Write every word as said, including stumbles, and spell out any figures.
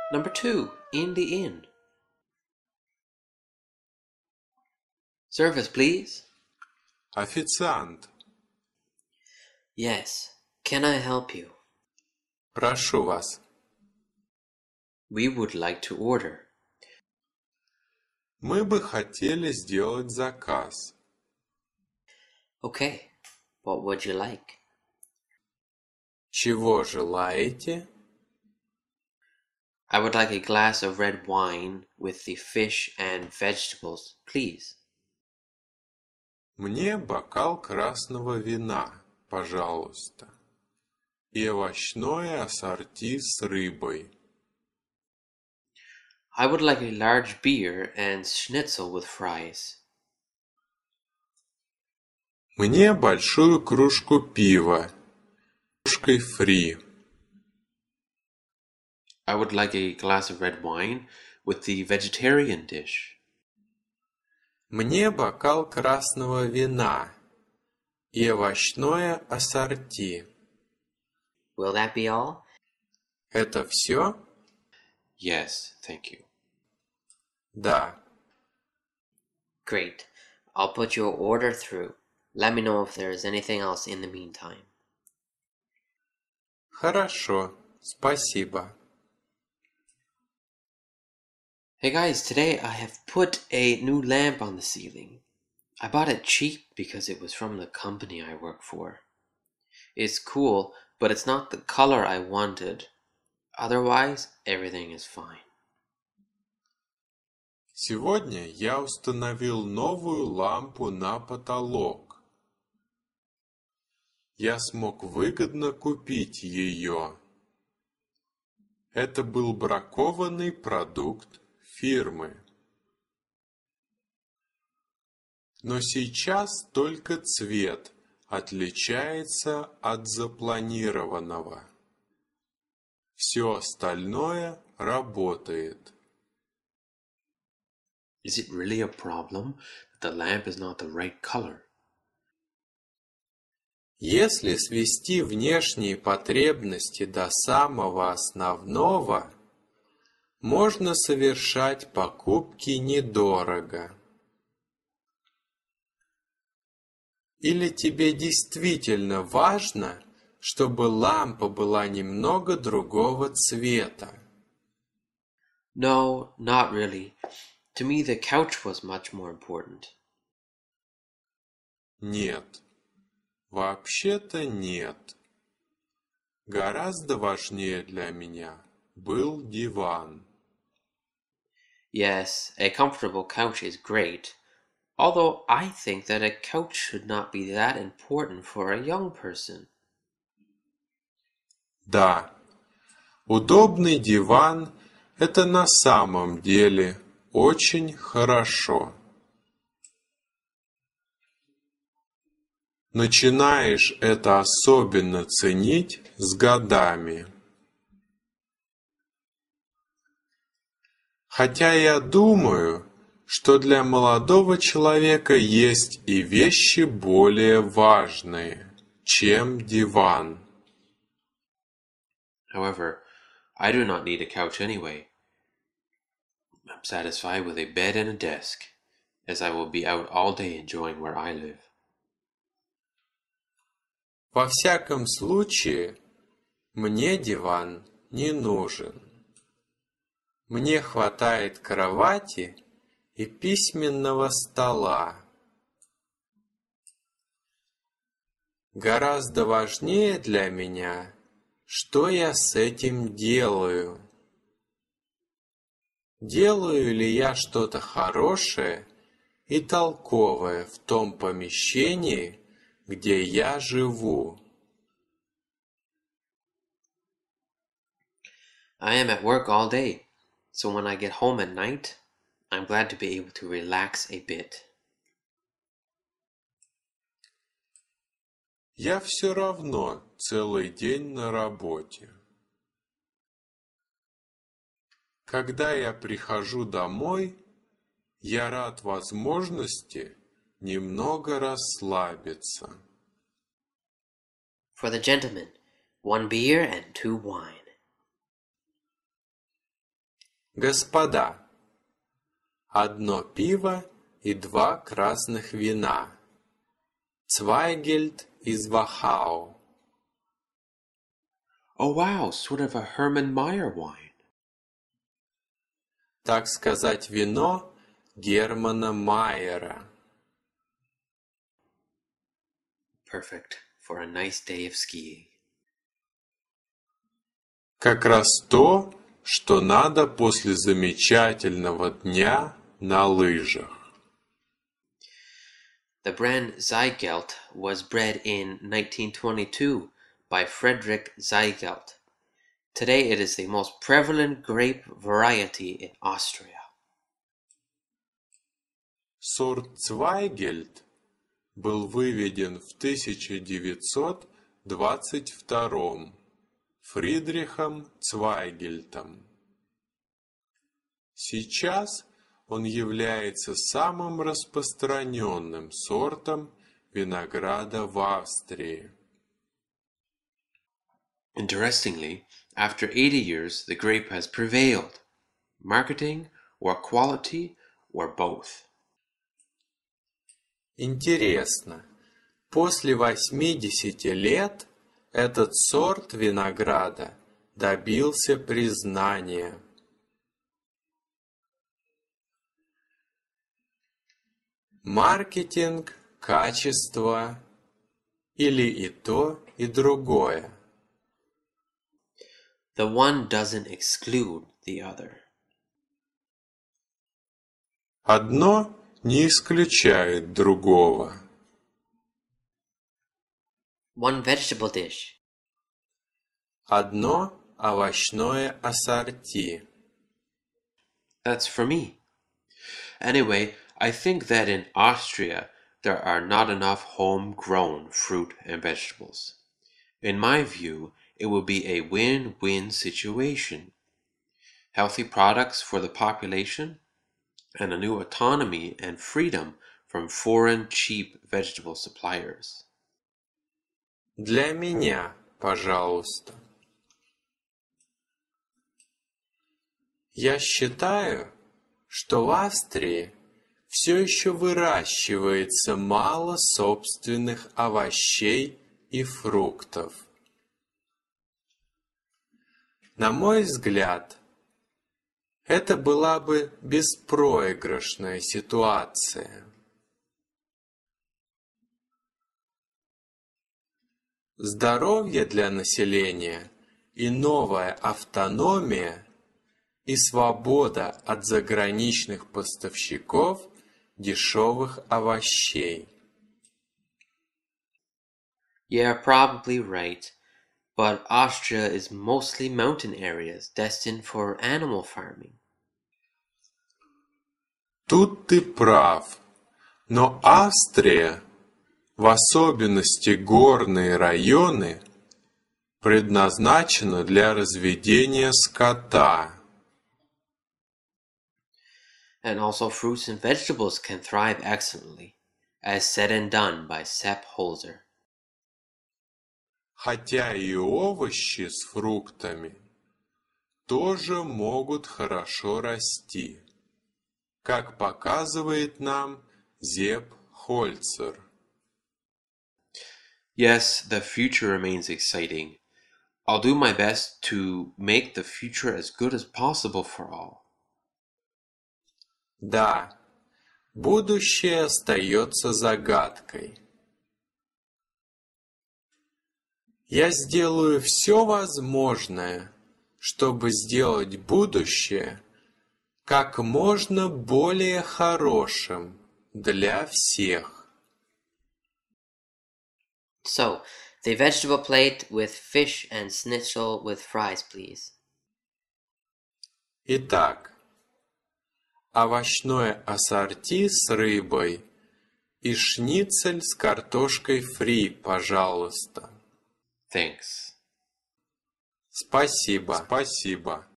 Number two, in the inn. Service, please. Официант, Yes. Can I help you? прошу вас. We would like to order. Мы бы хотели сделать заказ. Okay. What would you like? Чего желаете? I would like a glass of red wine with the fish and vegetables, please. Мне бокал красного вина, пожалуйста. И овощное ассорти с рыбой. I would like a large beer and schnitzel with fries. Мне большую кружку пива, кружкой фри. I would like a glass of red wine with the vegetarian dish. Мне бокал красного вина и овощное ассорти. Will that be all? Это все? Yes, thank you. Да. Great. I'll put your order through. Let me know if there is anything else in the meantime. Хорошо, спасибо. Hey guys, today I have put a new lamp on the ceiling. I bought it cheap because it was from the company I work for. It's cool, but it's not the color I wanted. Otherwise, everything is fine. Сегодня я установил новую лампу на потолок. Я смог выгодно купить ее. Это был бракованный продукт фирмы. Но сейчас только цвет отличается от запланированного. Все остальное работает. Is it really a problem that the lamp is not the right color? Если свести внешние потребности до самого основного, можно совершать покупки недорого. Или тебе действительно важно, чтобы лампа была немного другого цвета? No, not really. To me, the couch was much more important. Нет. Вообще-то нет. Гораздо важнее для меня был диван. Yes, a comfortable couch is great, although I think that a couch should not be that important for a young person. Да, удобный диван – это на самом деле очень хорошо. Начинаешь это особенно ценить с годами. Хотя я думаю, что для молодого человека есть и вещи более важные, чем диван. However, I do not need a couch anyway. I'm satisfied with a bed and a desk, as I will be out all day enjoying where I live. Во всяком случае, мне диван не нужен. Мне хватает кровати и письменного стола. Гораздо важнее для меня, что я с этим делаю. Делаю ли я что-то хорошее и толковое в том помещении, где я живу? I am at work all day, so when I get home at night, I'm glad to be able to relax a bit. Я все равно целый день на работе. Когда я прихожу домой, я рад возможности немного расслабиться. For the gentleman, one beer and two wine. Господа, одно пиво и два красных вина. Zweigelt из Wachau. Oh wow, sort of a Hermann Meier wine. Так сказать, вино Германа Майера. Perfect for a nice day of skiing. Как раз то, что надо после замечательного дня на лыжах. The brand Zweigelt was bred in nineteen twenty-two by Friedrich Zweigelt. Today it is the most prevalent grape variety in Austria. Сорт Zweigelt был выведен в тысяча девятьсот двадцать втором Фридрихом Цвайгельтом. Сейчас он является самым распространенным сортом винограда в Австрии. Interestingly, after eighty years, the grape has prevailed. Marketing, or quality, or both. Интересно, после восьмидесяти лет этот сорт винограда добился признания. Маркетинг, качество или и то, и другое. The one doesn't exclude the other. Одно не исключает другого. One vegetable dish. Одно овощное ассорти. That's for me. Anyway, I think that in Austria there are not enough homegrown fruit and vegetables. In my view, it will be a win-win situation. Healthy products for the population and a new autonomy and freedom from foreign cheap vegetable suppliers. Для меня, пожалуйста. Я считаю, что в Австрии все еще выращивается мало собственных овощей и фруктов. На мой взгляд, это была бы беспроигрышная ситуация. Здоровье для населения и новая автономия и свобода от заграничных поставщиков дешевых овощей. Yeah, probably right. But Austria is mostly mountain areas destined for animal farming. Тут ты прав, но Австрия, в особенности горные районы, предназначена для разведения скота. And also fruits and vegetables can thrive excellently, as said and done by Sepp Holzer. Хотя и овощи с фруктами тоже могут хорошо расти, как показывает нам Зепп Хольцер. Yes, the future remains exciting. I'll do my best to make the future as good as possible for all. Да, будущее остается загадкой. Я сделаю все возможное, чтобы сделать будущее как можно более хорошим для всех. So, the vegetable plate with fish and schnitzel with fries, please. Итак, овощное ассорти с рыбой и шницель с картошкой фри, пожалуйста. Thanks. Спасибо. Спасибо.